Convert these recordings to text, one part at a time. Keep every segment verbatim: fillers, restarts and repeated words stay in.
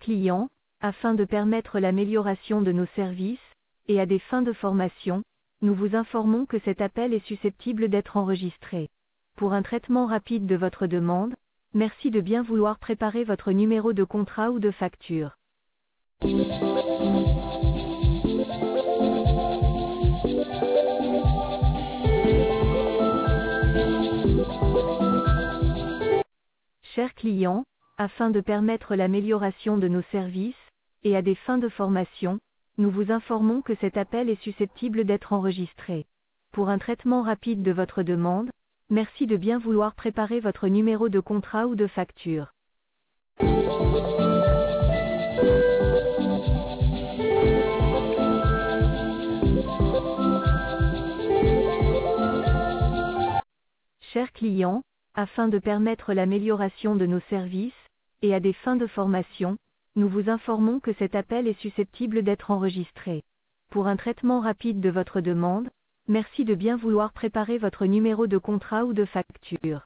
client, afin de permettre l'amélioration de nos services, et à des fins de formation, nous vous informons que cet appel est susceptible d'être enregistré. Pour un traitement rapide de votre demande, merci de bien vouloir préparer votre numéro de contrat ou de facture. Chers clients, afin de permettre l'amélioration de nos services, et à des fins de formation, nous vous informons que cet appel est susceptible d'être enregistré. Pour un traitement rapide de votre demande, merci de bien vouloir préparer votre numéro de contrat ou de facture. Chers clients, afin de permettre l'amélioration de nos services, et à des fins de formation, nous vous informons que cet appel est susceptible d'être enregistré. Pour un traitement rapide de votre demande, merci de bien vouloir préparer votre numéro de contrat ou de facture.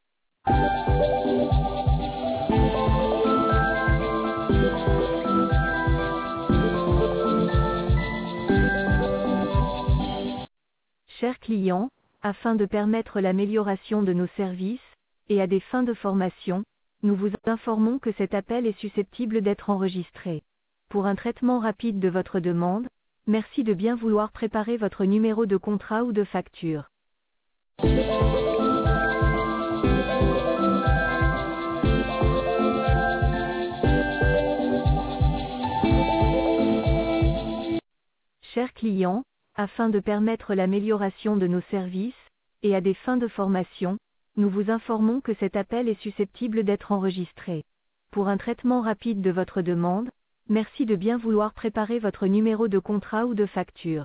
Chers clients, afin de permettre l'amélioration de nos services, et à des fins de formation, nous vous informons que cet appel est susceptible d'être enregistré. Pour un traitement rapide de votre demande, merci de bien vouloir préparer votre numéro de contrat ou de facture. Chers clients, afin de permettre l'amélioration de nos services, et à des fins de formation, nous vous informons que cet appel est susceptible d'être enregistré. Pour un traitement rapide de votre demande, merci de bien vouloir préparer votre numéro de contrat ou de facture.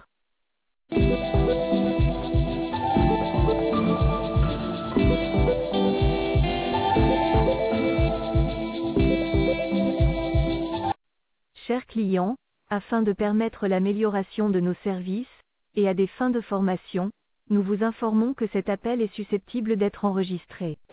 Chers clients, afin de permettre l'amélioration de nos services, et à des fins de formation, nous vous informons que cet appel est susceptible d'être enregistré.